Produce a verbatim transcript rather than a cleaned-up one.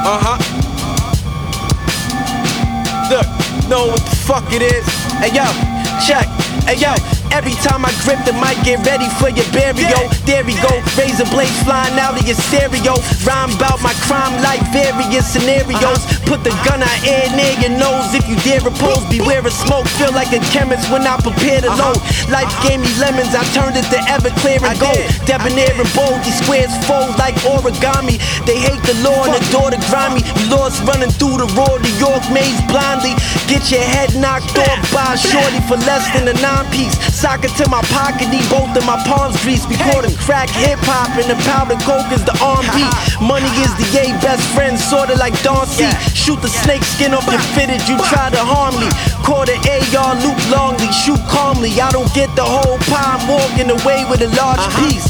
Uh-huh. Look, know what the fuck it is. Hey yo, check. Hey yo, every time I grip the mic, get ready for your burial. There we go, razor blades flying out of your stereo. Rhyme about my crime like various scenarios. Put the gun out air near your nose if you dare oppose. Beware of smoke, feel like a chemist when I prepare to load. Life gave me lemons, I turned it to Everclear and gold. Debonair and bold, these squares fold like origami. They hate the law and adore the grimy. We lost running through the raw New York maze blindly. Get your head knocked off by a shorty for less than a nine piece. Sock it to my pocket, need both of my palms greased. We call them crack hip hop and the powder coke is the arm beat. Money is the A best friend, sorta like Darcy. Shoot the snake skin off your fitted, you try to harm me. Call the A R Luke Longley, shoot calmly. I don't get the whole pie, I'm walking away with a large piece.